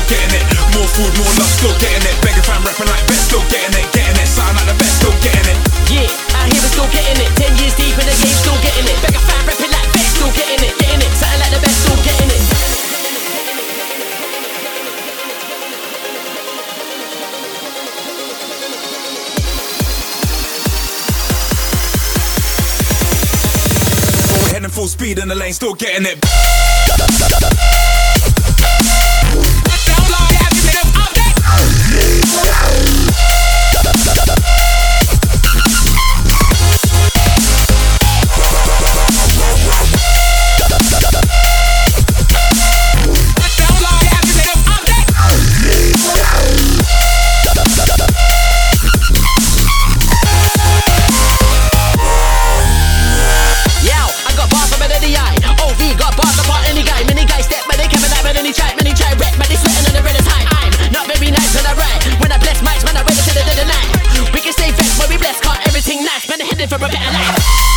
getting it. More food, more love, still getting it. Begging fam, rapping like Bet, still getting it. Getting it, sound like the best, still getting it. Yeah, out here we're still getting it. 10 years deep in the game, still getting it. Begging fam, rapping like Bet, still getting it. Getting it, sounding like the best, still getting it. Heading full speed in the lane, still getting it. For a better life.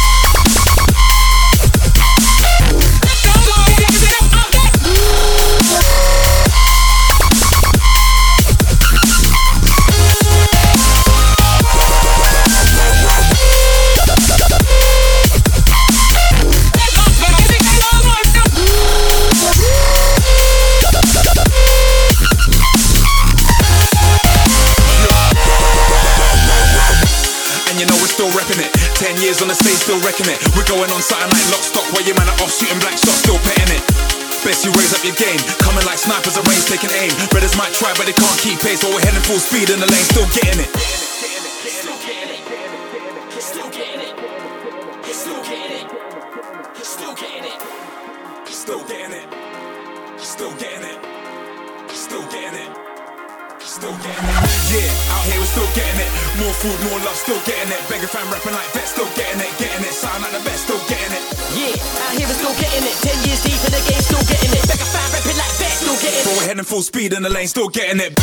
You know we're still repping it. 10 years on the stage, still wrecking it. We're going on something like lock stock, where your man are off shooting blank shots, still petting it. Best you raise up your game, coming like snipers at range, taking aim. Brothers might try, but they can't keep pace, while we're heading full speed in the lane, still getting it. Still getting it. Still getting it. Still getting it. Still getting it. Still getting it. Still getting it. Still getting it. Still getting it. Yeah, out here we're still getting it. More food, more love, still getting it. Begging fam, rapping like Bet, still getting it. Getting it, sound like the best, still getting it. Yeah, out here we're still getting it. 10 years deep in the game, still getting it. Begging fam, rapping like Bet, still getting it. But we're heading full speed in the lane, still getting it.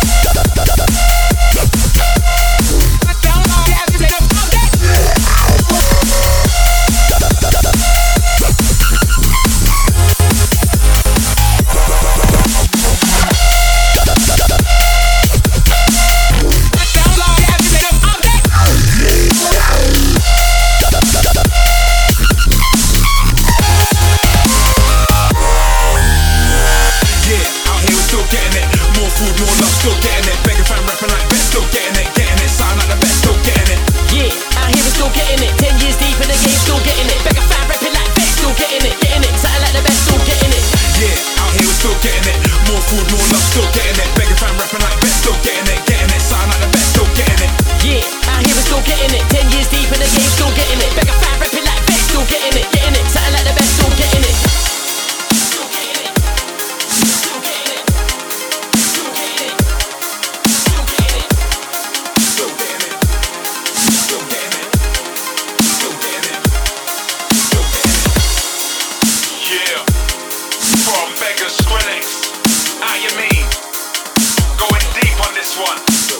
Still getting it, begging fam, rapping like Bet, still getting it, sound like the best, still getting it. Yeah, out here we're still getting it. 10 years deep in the game, still getting it. Begging fam, rapping like Bet, still getting it, sounding like the best, still getting it. Yeah, out here we're still getting it. More food, more love, still getting it. Begging fam, rapping like Bet, still getting it, sound like the best, still getting it. Yeah, out here we're still getting it. 10 years deep in the game, still getting it. Begging fam, rapping like Bet, still getting it, sounding like the best, still getting it. Still getting it. Still getting it. Still getting it. Still getting it. Still getting it. Still getting it. Still getting it. Still getting it. Yeah. From Beggar Skrillex. How you mean? Going deep on this one.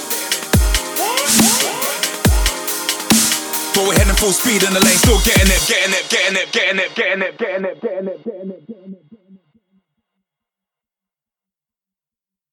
But we're heading full speed in the lane, still getting it, getting it, getting it, getting it, getting it, getting it, getting it, getting it, getting it.